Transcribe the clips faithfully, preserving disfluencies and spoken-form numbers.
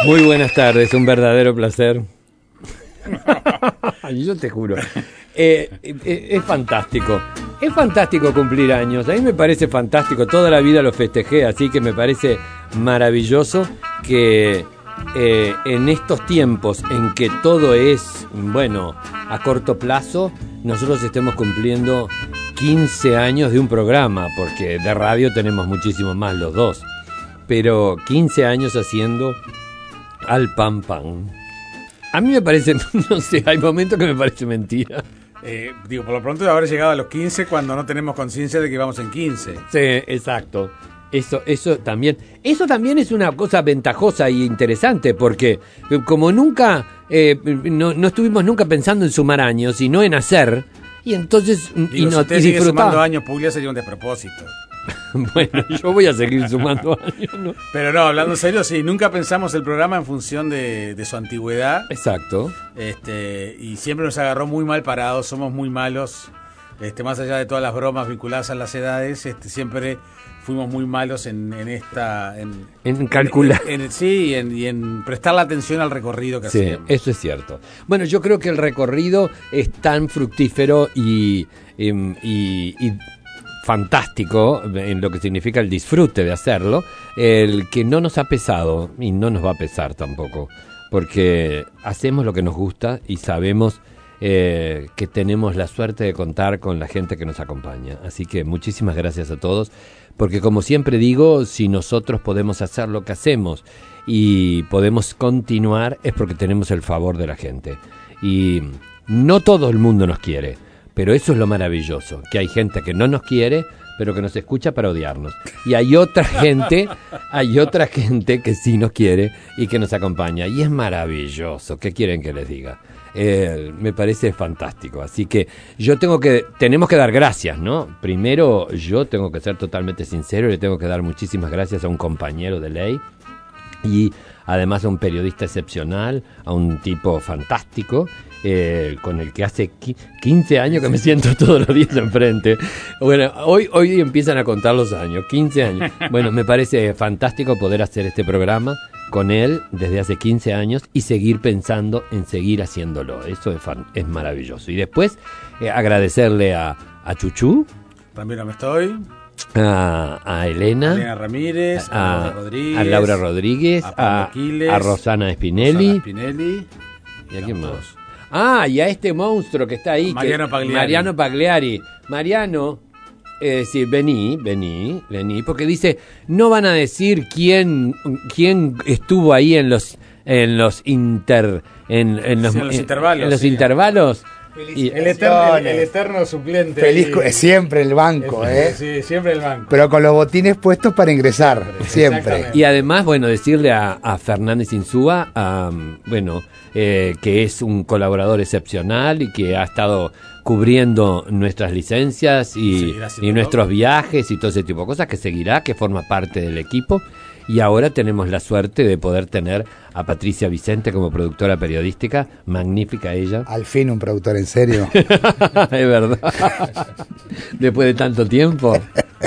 Muy buenas tardes, un verdadero placer. Yo te juro. Eh, eh, es fantástico. Es fantástico cumplir años. A mí me parece fantástico. Toda la vida lo festejé, así que me parece maravilloso que eh, en estos tiempos en que todo es, bueno, a corto plazo, nosotros estemos cumpliendo quince años de un programa, porque de radio tenemos muchísimo más los dos. Pero quince años haciendo al pan pan. A mí me parece, no sé, hay momentos que me parece mentira. Eh, digo, por lo pronto haber llegado a los quince cuando no tenemos conciencia de que vamos en quince. Sí, exacto. Eso, eso también, eso también es una cosa ventajosa y interesante, porque como nunca, eh, no, no estuvimos nunca pensando en sumar años, sino en hacer, y entonces Digo, y no, si usted y sigue disfrutar. sumando años, Puglia, sería un despropósito. Bueno, yo voy a seguir sumando años, ¿no? Pero no, hablando en serio, sí, nunca pensamos el programa en función de, de su antigüedad. Exacto. Este, y siempre nos agarró muy mal parados, somos muy malos. Este, más allá de todas las bromas vinculadas a las edades, este, siempre fuimos muy malos en, en esta... En, En calcular. En, en, sí, y en, y en prestar la atención al recorrido que Sí, hacíamos. eso es cierto. Bueno, yo creo que el recorrido es tan fructífero y, y, y, y fantástico en lo que significa el disfrute de hacerlo, el que no nos ha pesado y no nos va a pesar tampoco, porque hacemos lo que nos gusta y sabemos eh, que tenemos la suerte de contar con la gente que nos acompaña. Así que muchísimas gracias a todos, porque como siempre digo, si nosotros podemos hacer lo que hacemos y podemos continuar es porque tenemos el favor de la gente. Y no todo el mundo nos quiere, pero eso es lo maravilloso, que hay gente que no nos quiere, pero que nos escucha para odiarnos. Y hay otra gente, hay otra gente que sí nos quiere y que nos acompaña. Y es maravilloso. ¿Qué quieren que les diga? Eh, me parece fantástico. Así que yo tengo que, tenemos que dar gracias, ¿no? Primero, yo tengo que ser totalmente sincero y le tengo que dar muchísimas gracias a un compañero de ley y además a un periodista excepcional, a un tipo fantástico, eh, con el que hace quince años que me siento todos los días enfrente. Bueno, hoy, hoy empiezan a contar los años, quince años. Bueno, me parece fantástico poder hacer este programa con él desde hace quince años y seguir pensando en seguir haciéndolo. Eso es, fan, es maravilloso. Y después eh, agradecerle a, a Chuchú, Ramiro me estoy. A, a Elena, a Elena Ramírez, a, a Laura Rodríguez, a, Laura Rodríguez, a, a, Aquiles, a Rosana Spinelli, Rosana Spinelli y a quién más. Ah, y a este monstruo que está ahí, Mariano que, Pagliari. Mariano Pagliari. Mariano, eh, sí, vení, vení, vení, porque dice, no van a decir quién, quién estuvo ahí en los, en los inter, en, en los, sí, en los en, intervalos, en los sí. intervalos. Y el, eterno, el, el eterno suplente. Feliz, ahí, siempre el banco, ¿eh? Sí, siempre el banco. Pero con los botines puestos para ingresar, siempre. siempre. Y además, bueno, decirle a, a Fernández Insúa, um, bueno, eh, que es un colaborador excepcional y que ha estado cubriendo nuestras licencias y, y nuestros viajes y todo ese tipo de cosas, que seguirá, que forma parte del equipo. Y ahora tenemos la suerte de poder tener a Patricia Vicente como productora periodística, magnífica ella. Al fin un productor en serio. Es verdad. Después de tanto tiempo.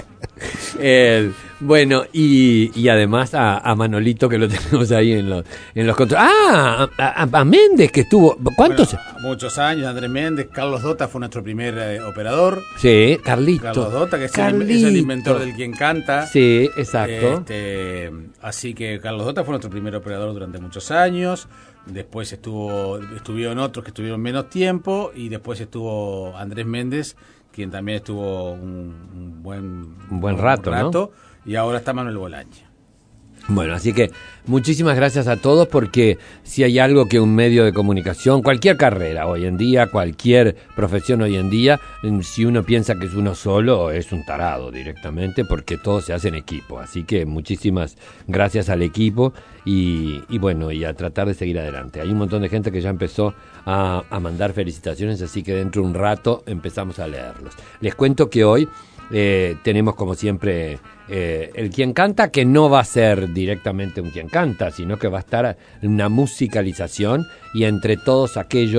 Eh, bueno, y, y además a, a Manolito, que lo tenemos ahí en los, en los controles. ¡Ah! A, a, a Méndez, que estuvo. ¿Cuántos? Bueno, muchos años, Andrés Méndez. Carlos Dota fue nuestro primer eh, operador. Sí, Carlito. Carlos Dota, que es el, es el inventor del Quien Canta. Sí, exacto. Este, así que Carlos Dota fue nuestro primer operador durante muchos años. Después estuvo estuvieron otros que estuvieron menos tiempo. Y después estuvo Andrés Méndez, quien también estuvo un, un buen, un buen rato, un rato ¿no? Y ahora está Manuel Bolaño. Bueno, así que muchísimas gracias a todos, porque si hay algo que un medio de comunicación, cualquier carrera hoy en día, cualquier profesión hoy en día, si uno piensa que es uno solo, es un tarado directamente, porque todo se hace en equipo. Así que muchísimas gracias al equipo y, y bueno, y a tratar de seguir adelante. Hay un montón de gente que ya empezó a, a mandar felicitaciones, así que dentro de un rato empezamos a leerlos. Les cuento que hoy eh, tenemos como siempre eh, el Quien Canta, que no va a ser directamente un Quien Canta, sino que va a estar una musicalización, y entre todos aquellos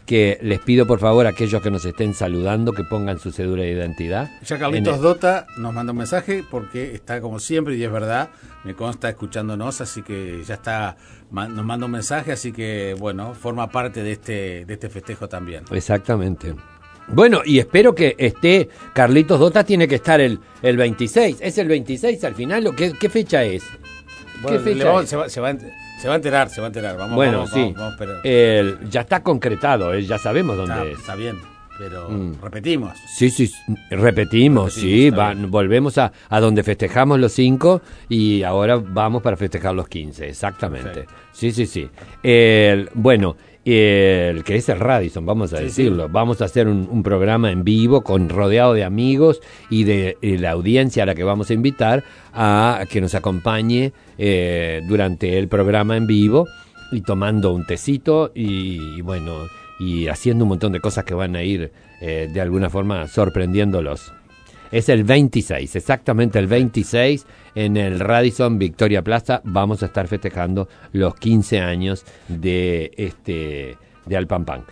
que les pido por favor a aquellos que nos estén saludando que pongan su cédula de identidad. Ya Carlitos el... Dota nos manda un mensaje porque está como siempre y es verdad, me consta escuchándonos, así que ya está, nos manda un mensaje, así que bueno, forma parte de este, de este festejo también. Exactamente. Bueno, y espero que esté, Carlitos Dota tiene que estar el, el veintiséis, ¿es el veintiséis al final? ¿O qué, qué fecha es? Bueno, ¿Qué fecha vamos, es? Se, va, se, va, se va a enterar, se va a enterar. Vamos, bueno, vamos, sí, vamos, vamos, vamos, el, ya está concretado, eh, ya sabemos dónde está, es. Está bien, pero Mm. repetimos. Sí, sí, repetimos, Repetimos, sí, va, volvemos a, a donde festejamos los cinco y ahora vamos para festejar los quince, exactamente. Perfecto. Sí, sí, sí. El, bueno, el que es el Radisson, vamos a sí, decirlo. Sí. Vamos a hacer un, un programa en vivo con rodeado de amigos y de, de la audiencia a la que vamos a invitar a que nos acompañe eh, durante el programa en vivo y tomando un tecito y, y bueno, y haciendo un montón de cosas que van a ir eh, de alguna forma sorprendiéndolos. Es el veintiséis, exactamente el veintiséis, en el Radisson Victoria Plaza vamos a estar festejando los quince años de este de Alpampang.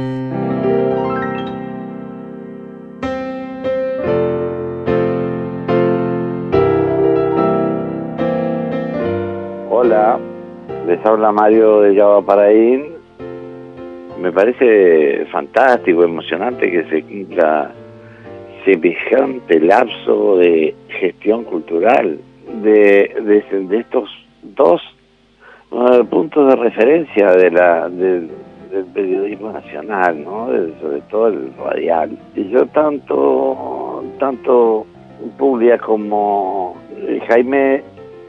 Hola, les habla Mario de Yavaparaín. Me parece fantástico, emocionante que se cumpla semejante lapso de gestión cultural de, de, de estos dos uh, puntos de referencia de la de, del periodismo nacional, ¿no? De, sobre todo el radial. Y yo tanto tanto Puglia como Jaime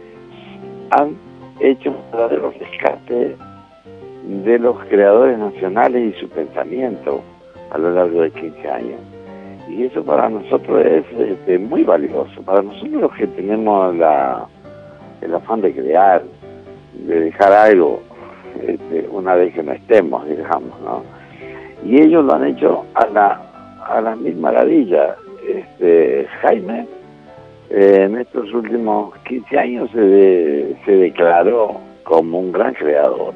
han hecho un verdadero rescate de los creadores nacionales y su pensamiento a lo largo de quince años. Y eso para nosotros es este, muy valioso. Para nosotros los que tenemos la, el afán de crear, de dejar algo este, una vez que no estemos, digamos, ¿no? Y ellos lo han hecho a la a las mil maravillas. Este, Jaime, eh, en estos últimos quince años se, de, se declaró como un gran creador,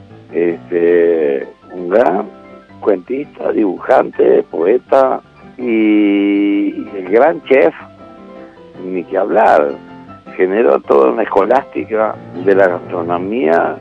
este, un gran cuentista, dibujante, poeta, y el gran chef, ni que hablar, generó toda una escolástica de la gastronomía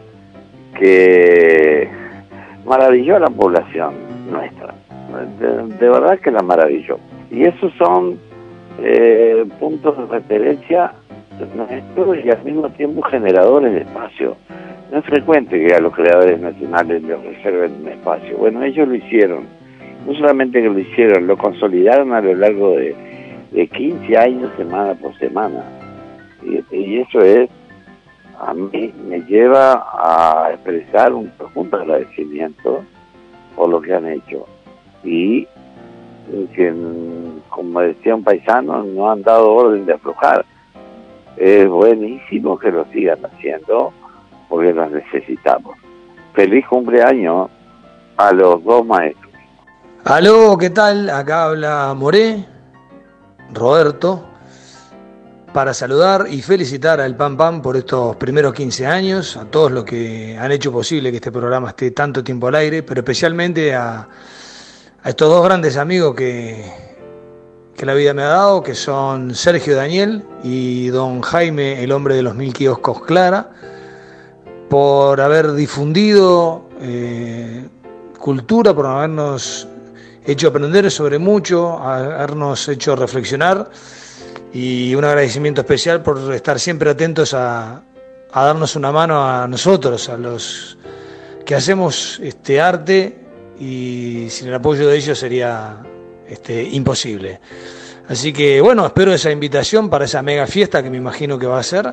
que maravilló a la población nuestra, de, de verdad que la maravilló. Y esos son eh, puntos de referencia nuestros y al mismo tiempo generadores de espacio. No es frecuente que a los creadores nacionales les reserven un espacio. Bueno, ellos lo hicieron. No solamente que lo hicieron, lo consolidaron a lo largo de, de quince años, semana por semana. Y, y eso es, a mí me lleva a expresar un profundo agradecimiento por lo que han hecho. Y que, como decía un paisano, no han dado orden de aflojar. Es buenísimo que lo sigan haciendo porque los necesitamos. Feliz cumpleaños a los dos maestros. Aló, ¿qué tal? Acá habla Moré, Roberto, para saludar y felicitar al Pam Pam por estos primeros quince años, a todos los que han hecho posible que este programa esté tanto tiempo al aire, pero especialmente a, a estos dos grandes amigos que, que la vida me ha dado, que son Sergio Daniel y don Jaime, el hombre de los mil kioscos Clara, por haber difundido eh, cultura, por habernos hecho aprender sobre mucho, habernos hecho reflexionar, y un agradecimiento especial por estar siempre atentos a, a darnos una mano a nosotros, a los que hacemos este arte, y sin el apoyo de ellos sería este, imposible. Así que bueno, espero esa invitación para esa mega fiesta que me imagino que va a ser,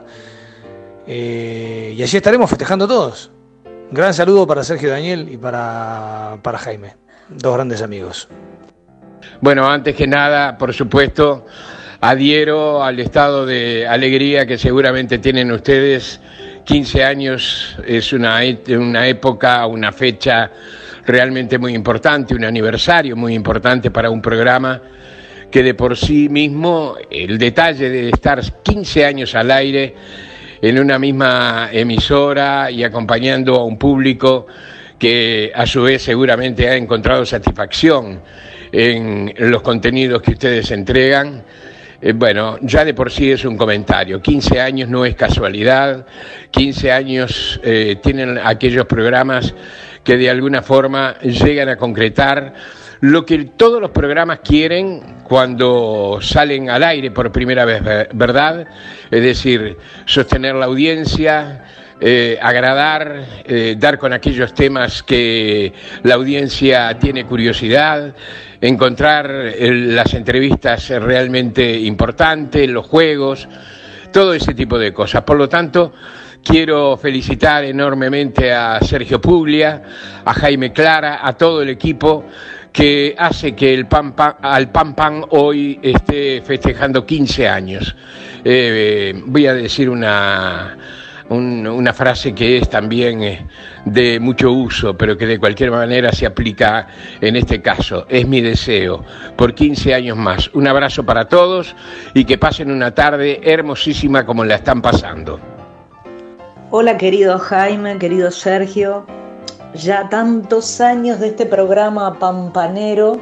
eh, y allí estaremos festejando todos. Un gran saludo para Sergio Daniel y para, para Jaime, dos grandes amigos. Bueno, antes que nada, por supuesto, adhiero al estado de alegría que seguramente tienen ustedes. quince años es una, una época, una fecha realmente muy importante, un aniversario muy importante para un programa que de por sí mismo, el detalle de estar quince años al aire en una misma emisora y acompañando a un público que a su vez seguramente ha encontrado satisfacción en los contenidos que ustedes entregan. Eh, bueno, ya de por sí es un comentario. quince años no es casualidad. quince años eh, tienen aquellos programas que de alguna forma llegan a concretar lo que todos los programas quieren cuando salen al aire por primera vez, ¿verdad? Es decir, sostener la audiencia, eh, agradar, eh, dar con aquellos temas que la audiencia tiene curiosidad, encontrar eh, las entrevistas realmente importantes, los juegos, todo ese tipo de cosas. Por lo tanto, quiero felicitar enormemente a Sergio Puglia, a Jaime Clara, a todo el equipo que hace que el Pam Pam, al Pam Pam hoy esté festejando quince años. Eh, voy a decir una, un, una frase que es también eh, de mucho uso, pero que de cualquier manera se aplica en este caso. Es mi deseo por quince años más. Un abrazo para todos y que pasen una tarde hermosísima como la están pasando. Hola querido Jaime, querido Sergio. Ya tantos años de este programa pampanero.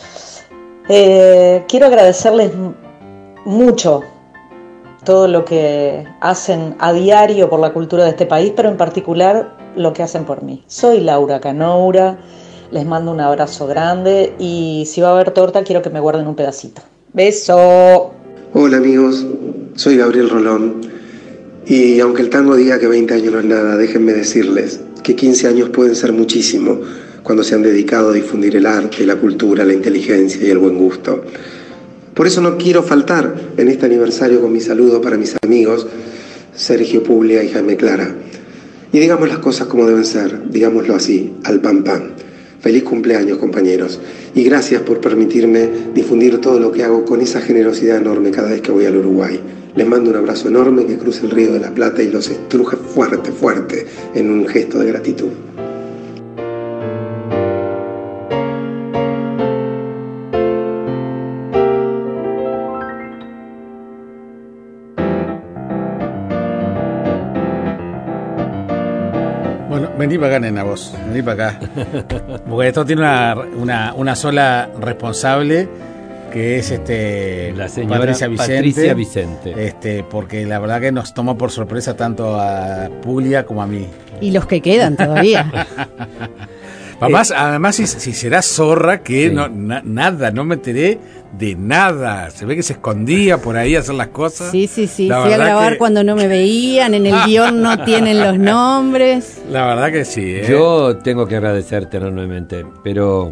Eh, quiero agradecerles mucho todo lo que hacen a diario por la cultura de este país, pero en particular lo que hacen por mí. Soy Laura Canoura, les mando un abrazo grande y si va a haber torta quiero que me guarden un pedacito. ¡Beso! Hola amigos, soy Gabriel Rolón y aunque el tango diga que veinte años no es nada, déjenme decirles que quince años pueden ser muchísimo cuando se han dedicado a difundir el arte, la cultura, la inteligencia y el buen gusto. Por eso no quiero faltar en este aniversario con mi saludo para mis amigos Sergio Puglia y Jaime Clara. Y digamos las cosas como deben ser, digámoslo así, al pam pam. Feliz cumpleaños, compañeros, y gracias por permitirme difundir todo lo que hago con esa generosidad enorme cada vez que voy al Uruguay. Les mando un abrazo enorme que cruce el Río de la Plata y los estruje fuerte, fuerte, en un gesto de gratitud. Bueno, vení para acá, nena, vos. Vení para acá. Porque esto tiene una, una, una sola responsable, que es este la señora Patricia Vicente, Patricia Vicente. Este, porque la verdad que nos tomó por sorpresa tanto a Puglia como a mí. Y los que quedan todavía. Además, además si, si será zorra que Sí. no na- nada, no me enteré de nada. Se ve que se escondía por ahí a hacer las cosas. Sí, sí, sí. La Fui a verdad grabar que- cuando no me veían, en el guión no tienen los nombres. La verdad que sí. ¿eh? Yo tengo que agradecerte enormemente, pero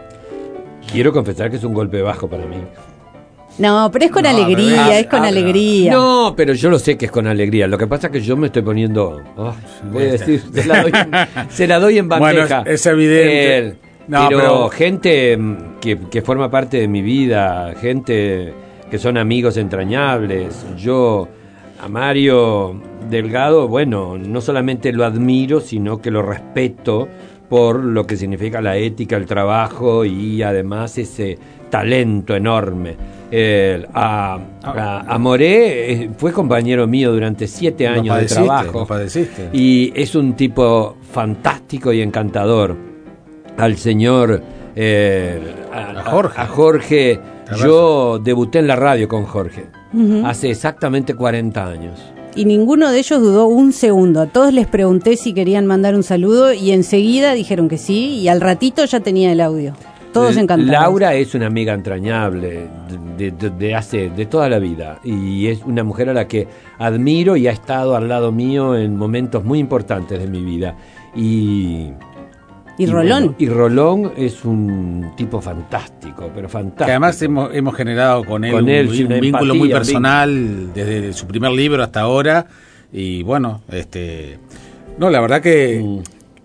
quiero confesar que es un golpe bajo para mí. No, pero es con No, alegría, pero es- es con habla. alegría. No, pero yo lo sé que es con alegría. Lo que pasa es que yo me estoy poniendo... ay, voy a decir, se la doy, en- se la doy en bandeja. Bueno, es- es evidente. Eh, No, pero, pero- gente mm, que, que forma parte de mi vida, gente que son amigos entrañables. Yo, a Mario Delgado, bueno, no solamente lo admiro, sino que lo respeto por lo que significa la ética, el trabajo y además ese talento enorme. Eh, a, a, a Moré eh, fue compañero mío durante siete Lo años de padeciste, trabajo lo padeciste. y es un tipo fantástico y encantador. Al señor eh, a, A Jorge. a Jorge, yo debuté en la radio con Jorge Ujú. hace exactamente cuarenta años. Y ninguno de ellos dudó un segundo. A todos les pregunté si querían mandar un saludo y enseguida dijeron que sí y al ratito ya tenía el audio. Todos L- encantados. Laura es una amiga entrañable de, de- de hace de toda la vida y es una mujer a la que admiro y ha estado al lado mío en momentos muy importantes de mi vida. Y Y Rolón. bueno, y Rolón es un tipo fantástico, pero fantástico. Que además hemos, hemos generado con él, Con un, él, sí, un una vínculo empatía, muy un personal desde su primer libro hasta ahora. Y bueno, este no, la verdad que Mm.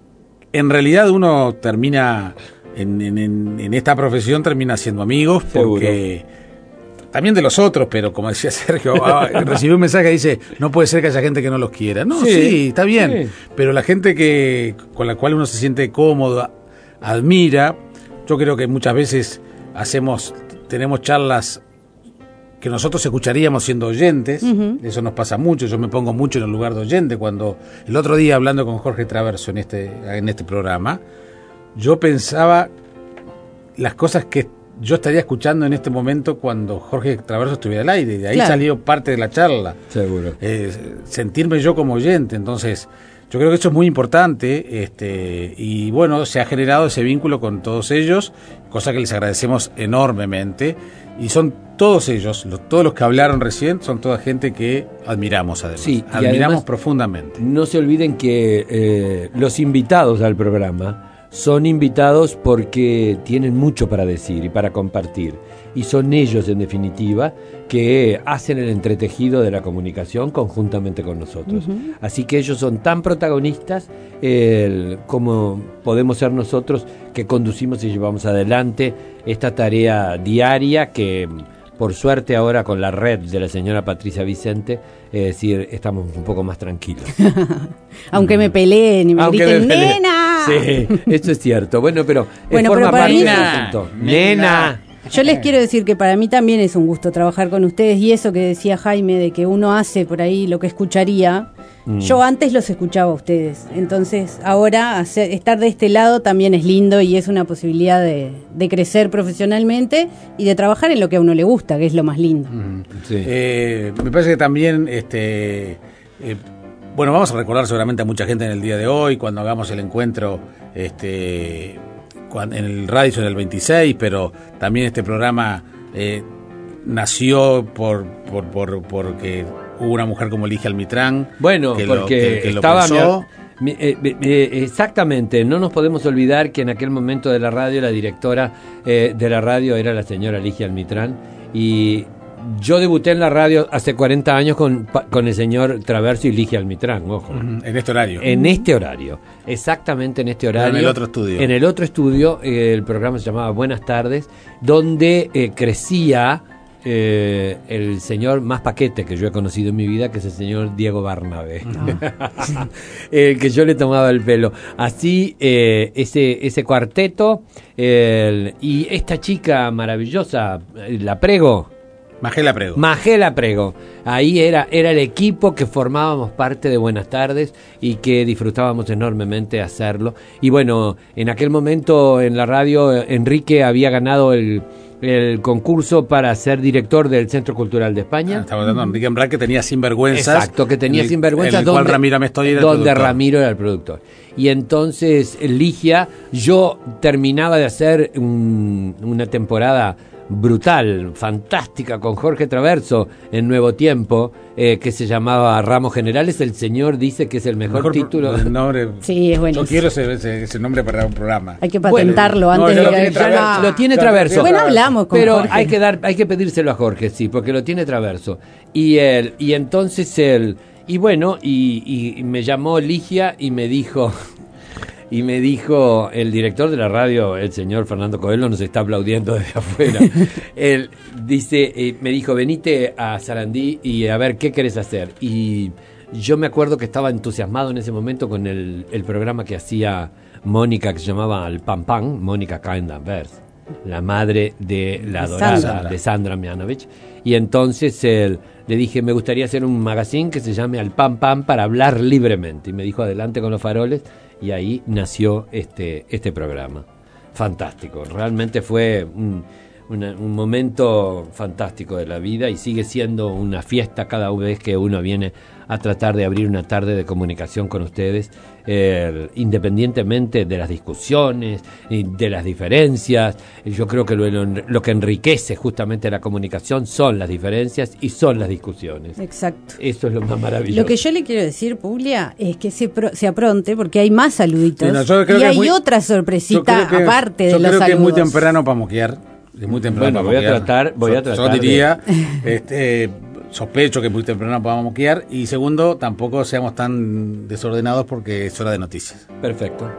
en realidad uno termina en, en- en- en esta profesión termina siendo amigos porque también de los otros, pero como decía Sergio, ah, recibí un mensaje que dice, no puede ser que haya gente que no los quiera. No, sí, Sí, está bien, sí. pero la gente que con la cual uno se siente cómodo, a- admira, yo creo que muchas veces hacemos, tenemos charlas que nosotros escucharíamos siendo oyentes. Ujú. Eso nos pasa mucho, yo me pongo mucho en el lugar de oyente. Cuando el otro día, hablando con Jorge Traverso en este, en este programa, yo pensaba las cosas que yo estaría escuchando en este momento cuando Jorge Traverso estuviera al aire, y de ahí Claro. salió parte de la charla. Seguro. Eh, sentirme yo como oyente. Entonces, yo creo que eso es muy importante, este, y bueno, se ha generado ese vínculo con todos ellos, cosa que les agradecemos enormemente, y son todos ellos, los, todos los que hablaron recién, son toda gente que admiramos además, Sí, y admiramos además, profundamente. No se olviden que eh, los invitados al programa son invitados porque tienen mucho para decir y para compartir. Y son ellos, en definitiva, que hacen el entretejido de la comunicación conjuntamente con nosotros. Ujú. Así que ellos son tan protagonistas eh, como podemos ser nosotros, que conducimos y llevamos adelante esta tarea diaria que, por suerte, ahora con la red de la señora Patricia Vicente, es decir, estamos un poco más tranquilos. Aunque me peleen y me Aunque griten, me peleen. ¡nena! Sí, eso es cierto. Bueno, pero eh, Bueno, forma pero para parte mí- del asunto. Nena. Yo les quiero decir que para mí también es un gusto trabajar con ustedes, y eso que decía Jaime de que uno hace por ahí lo que escucharía. Mm. Yo antes los escuchaba a ustedes, entonces ahora hacer, estar de este lado también es lindo y es una posibilidad de, de crecer profesionalmente y de trabajar en lo que a uno le gusta, que es lo más lindo. Ujú. Sí. Eh, me parece que también, este, eh, bueno, vamos a recordar seguramente a mucha gente en el día de hoy, cuando hagamos el encuentro, este, cuan- en el Radisson del veintiséis, pero también este programa eh, nació por, por, por porque hubo una mujer como Ligia Almitrán. Bueno, que lo- porque que- que lo estaba pensó. mi- mi- eh, eh, exactamente, no nos podemos olvidar que en aquel momento de la radio, la directora eh, de la radio era la señora Ligia Almitrán, y yo debuté en la radio hace cuarenta años con, pa- con el señor Traverso y Ligia Almitrán, ojo. Ujú, en este horario. En este horario, exactamente en este horario. en el otro estudio. En el otro estudio, eh, el programa se llamaba Buenas Tardes, donde eh, crecía eh, el señor más paquete que yo he conocido en mi vida, que es el señor Diego Barnabé, el que yo le tomaba el pelo. Así, eh, ese, ese cuarteto, el- y esta chica maravillosa, eh, la Prego. Magela Prego. Magela Prego. Ahí era, era el equipo que formábamos parte de Buenas Tardes y que disfrutábamos enormemente hacerlo. Y bueno, en aquel momento en la radio, eh, Enrique había ganado el, el concurso para ser director del Centro Cultural de España. Estamos hablando de Enrique Embral, que tenía Sinvergüenzas. Exacto, que tenía en el- Sinvergüenzas, en el cual donde, Ramiro Amestoy era el donde productor. Ramiro era el productor. Y entonces, Ligia, yo terminaba de hacer un- una temporada brutal, fantástica, con Jorge Traverso en Nuevo Tiempo, eh, que se llamaba Ramos Generales. El señor dice que es el mejor, Mejor título. el nombre. Sí, es buenísimo. Yo quiero ese, ese, ese nombre para un programa. Hay que patentarlo Bueno, antes no, ya de lo tiene ya Traverso. no. Lo tiene Claro, Traverso. Bueno, hablamos con Pero Jorge. hay que dar, hay que pedírselo a Jorge, sí, porque lo tiene Traverso. Y él, y entonces él, y bueno, y, y me llamó Ligia y me dijo, y me dijo el director de la radio, el señor Fernando Coelho, nos está aplaudiendo desde afuera. Él dice, eh, me dijo, venite a Sarandí y a ver qué querés hacer. Y yo me acuerdo que estaba entusiasmado en ese momento con el, el programa que hacía Mónica, que se llamaba El Pam Pam, Mónica Caindanvers, la madre de la De adorada, Sandra. de Sandra Mianovich. Y entonces él, le dije, me gustaría hacer un magazine que se llame Al Pam Pam para hablar libremente. Y me dijo, adelante con los faroles. Y ahí nació este, este programa. Fantástico. Realmente fue un, una- un momento fantástico de la vida, y sigue siendo una fiesta cada vez que uno viene a tratar de abrir una tarde de comunicación con ustedes, eh, independientemente de las discusiones y de las diferencias. Yo creo que lo, lo que enriquece justamente la comunicación son las diferencias y son las discusiones. Exacto. Eso es lo más maravilloso. Lo que yo le quiero decir, Puglia, es que se, pro- se apronte, porque hay más saluditos. Sí, no, yo creo y que es hay muy- otra Yo sorpresita creo que- aparte de yo los creo que es muy saludos. temprano para moquear. Es muy temprano Bueno, para voy a moquear. tratar- voy a Yo- tratar Yo de- diría, este, sospecho que es muy temprano para moquear. Y segundo, tampoco seamos tan desordenados porque es hora de noticias. Perfecto.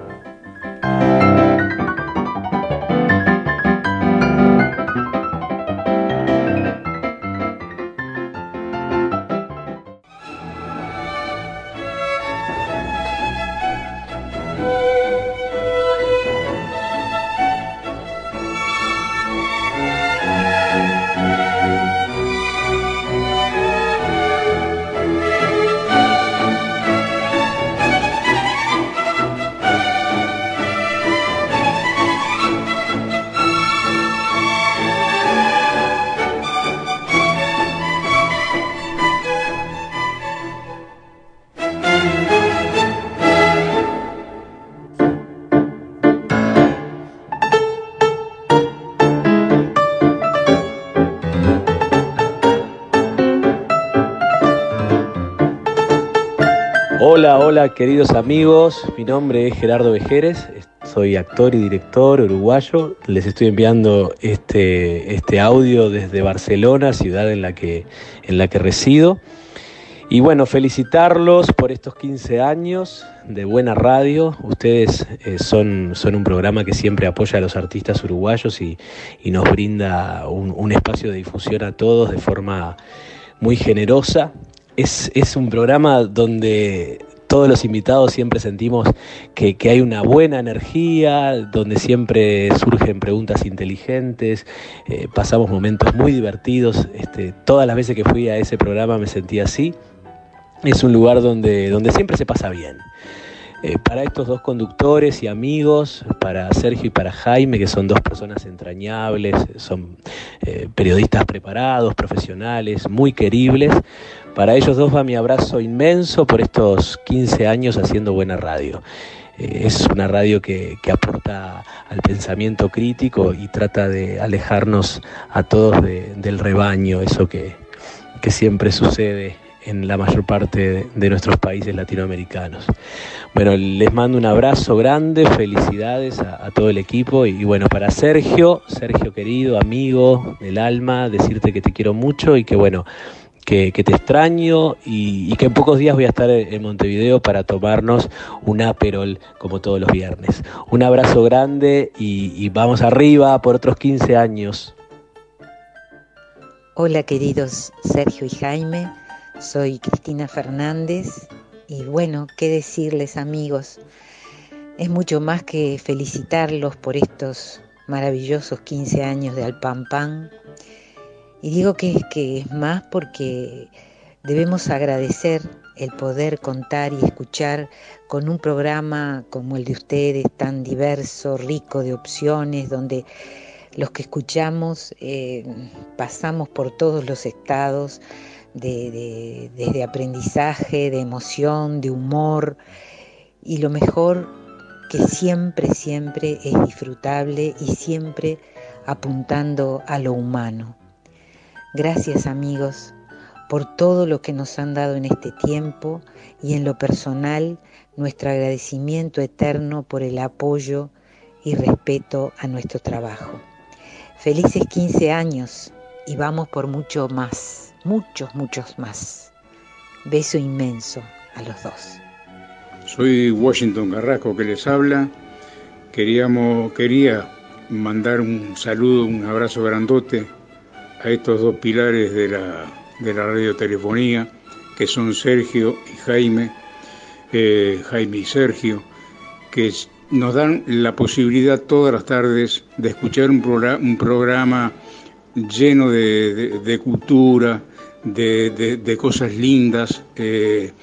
Hola, hola queridos amigos, mi nombre es Gerardo Vejeres, soy actor y director uruguayo. Les estoy enviando este, este audio desde Barcelona, ciudad en la que, en la que resido. Y bueno, felicitarlos por estos quince años de buena radio. Ustedes eh, son, son un programa que siempre apoya a los artistas uruguayos y, y nos brinda un, un espacio de difusión a todos de forma muy generosa. Es, es un programa donde todos los invitados siempre sentimos que, que hay una buena energía, donde siempre surgen preguntas inteligentes, eh, pasamos momentos muy divertidos. Este, todas las veces que fui a ese programa me sentí así. Es un lugar donde, donde siempre se pasa bien. Eh, para estos dos conductores y amigos, para Sergio y para Jaime, que son dos personas entrañables, son eh, periodistas preparados, profesionales, muy queribles. Para ellos dos va mi abrazo inmenso por estos quince años haciendo buena radio. Eh, es una radio que, que aporta al pensamiento crítico y trata de alejarnos a todos de, del rebaño, eso que, que siempre sucede en la mayor parte de, de nuestros países latinoamericanos. Bueno, les mando un abrazo grande, felicidades a, a todo el equipo y, y bueno, para Sergio, Sergio querido, amigo del alma, decirte que te quiero mucho y que bueno, que, que te extraño y, y que en pocos días voy a estar en Montevideo para tomarnos un Aperol como todos los viernes. Un abrazo grande y, y vamos arriba por otros quince años. Hola queridos Sergio y Jaime. Soy Cristina Fernández y bueno, qué decirles amigos, es mucho más que felicitarlos por estos maravillosos quince años de Al Pan Pan. Y digo que, que es más porque debemos agradecer el poder contar y escuchar con un programa como el de ustedes, tan diverso, rico de opciones, donde los que escuchamos eh, pasamos por todos los estados, De, de, desde aprendizaje, de emoción, de humor, y lo mejor que siempre, siempre es disfrutable y siempre apuntando a lo humano. Gracias amigos por todo lo que nos han dado en este tiempo y en lo personal nuestro agradecimiento eterno por el apoyo y respeto a nuestro trabajo. Felices quince años y vamos por mucho más. Muchos, muchos más. Beso inmenso a los dos. Soy Washington Carrasco que les habla. Queríamos, quería mandar un saludo, un abrazo grandote a estos dos pilares de la, de la radiotelefonía, que son Sergio y Jaime, eh, Jaime y Sergio, que nos dan la posibilidad todas las tardes de escuchar un, programa, un programa lleno de, de, de cultura, De, de, de cosas lindas, eh,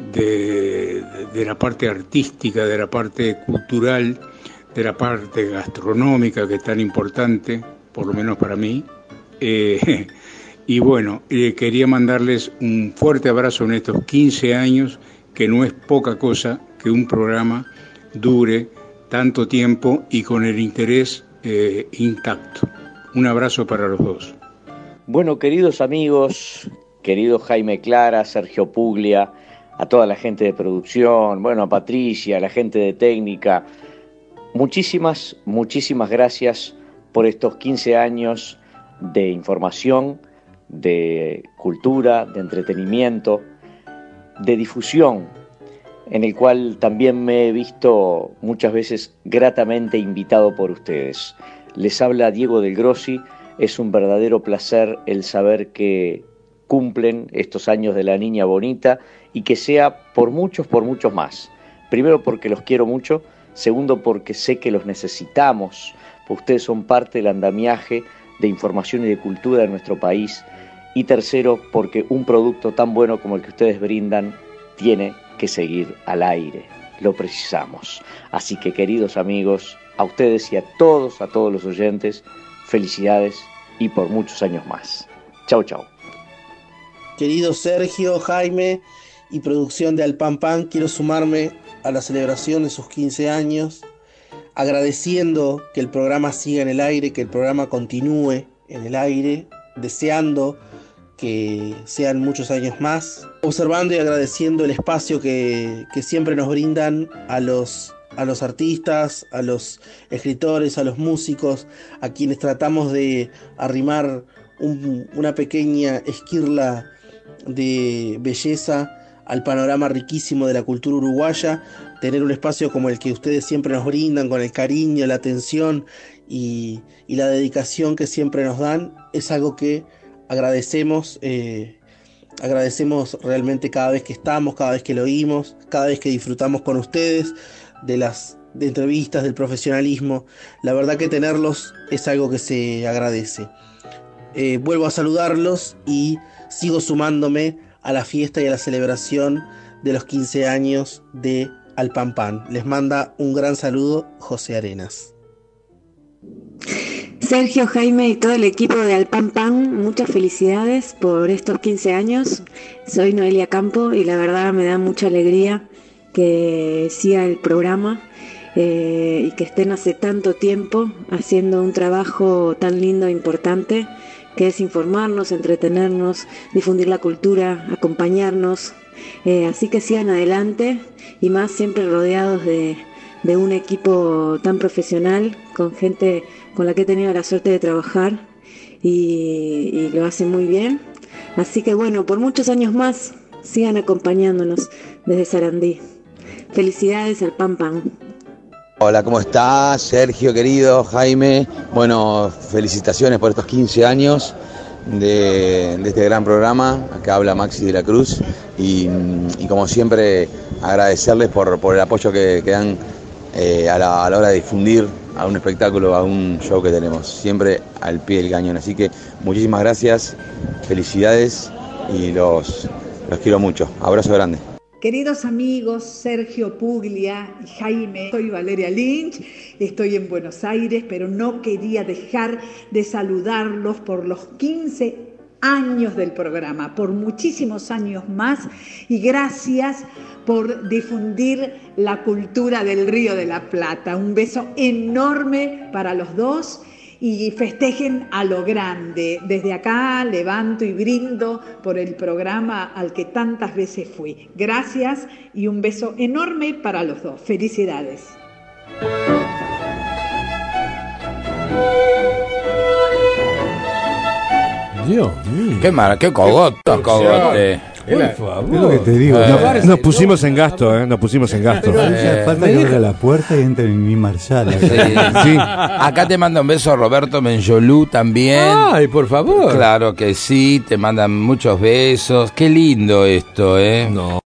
de, de la parte artística, de la parte cultural, de la parte gastronómica, que es tan importante, por lo menos para mí. Eh, y bueno, eh, quería mandarles un fuerte abrazo en estos quince años, que no es poca cosa que un programa dure tanto tiempo y con el interés eh, intacto. Un abrazo para los dos. Bueno, queridos amigos, querido Jaime Clara, Sergio Puglia, a toda la gente de producción, bueno, a Patricia, a la gente de técnica, muchísimas, muchísimas gracias por estos quince años de información, de cultura, de entretenimiento, de difusión, en el cual también me he visto muchas veces gratamente invitado por ustedes. Les habla Diego Del Grossi. Es un verdadero placer el saber que cumplen estos años de la niña bonita y que sea por muchos, por muchos más. Primero porque los quiero mucho, segundo porque sé que los necesitamos, porque ustedes son parte del andamiaje de información y de cultura de nuestro país, y tercero porque un producto tan bueno como el que ustedes brindan tiene que seguir al aire, lo precisamos. Así que queridos amigos, a ustedes y a todos, a todos los oyentes, felicidades y por muchos años más. Chau, chau. Querido Sergio, Jaime y producción de Al Pan Pan, quiero sumarme a la celebración de sus quince años, agradeciendo que el programa siga en el aire, que el programa continúe en el aire, deseando que sean muchos años más, observando y agradeciendo el espacio que, que siempre nos brindan a los, a los artistas, a los escritores, a los músicos, a quienes tratamos de arrimar un, una pequeña esquirla de belleza al panorama riquísimo de la cultura uruguaya. Tener un espacio como el que ustedes siempre nos brindan, con el cariño, la atención y, y la dedicación que siempre nos dan, es algo que agradecemos, eh, agradecemos realmente cada vez que estamos, cada vez que lo oímos, cada vez que disfrutamos con ustedes de las de entrevistas, del profesionalismo. La verdad que tenerlos es algo que se agradece. Eh, vuelvo a saludarlos y sigo sumándome a la fiesta y a la celebración de los quince años de Al Pan Pan. Les manda un gran saludo, José Arenas. Sergio, Jaime y todo el equipo de Al Pan Pan, muchas felicidades por estos quince años. Soy Noelia Campo y la verdad me da mucha alegría que siga el programa eh, y que estén hace tanto tiempo haciendo un trabajo tan lindo e importante, que es informarnos, entretenernos, difundir la cultura, acompañarnos. Eh, así que sigan adelante y más siempre rodeados de, de un equipo tan profesional, con gente con la que he tenido la suerte de trabajar y, y lo hacen muy bien. Así que bueno, por muchos años más sigan acompañándonos desde Sarandí. Felicidades al Pan Pan. Hola, ¿cómo estás? Sergio, querido, Jaime. Bueno, felicitaciones por estos quince años de, de este gran programa. Acá habla Maxi de la Cruz y, y como siempre agradecerles por, por el apoyo que, que dan eh, a, la, a la hora de difundir a un espectáculo, a un show que tenemos, siempre al pie del cañón. Así que muchísimas gracias, felicidades y los, los quiero mucho. Abrazo grande. Queridos amigos, Sergio Puglia y Jaime, soy Valeria Lynch, estoy en Buenos Aires, pero no quería dejar de saludarlos por los quince años del programa, por muchísimos años más, y gracias por difundir la cultura del Río de la Plata. Un beso enorme para los dos y festejen a lo grande. Desde acá levanto y brindo por el programa al que tantas veces fui. Gracias y un beso enorme para los dos. Felicidades. Dios mío. Qué mal, qué cogoto, cogote. Por favor. Es lo que te digo. Eh, nos, nos pusimos en gasto, ¿eh? Nos pusimos en gasto. Eh, falta que abra la puerta y entre mi Marshall. Sí. Sí. Acá te manda un beso Roberto Menjolú también. Ay, por favor. Claro que sí, te mandan muchos besos. Qué lindo esto, ¿eh? No.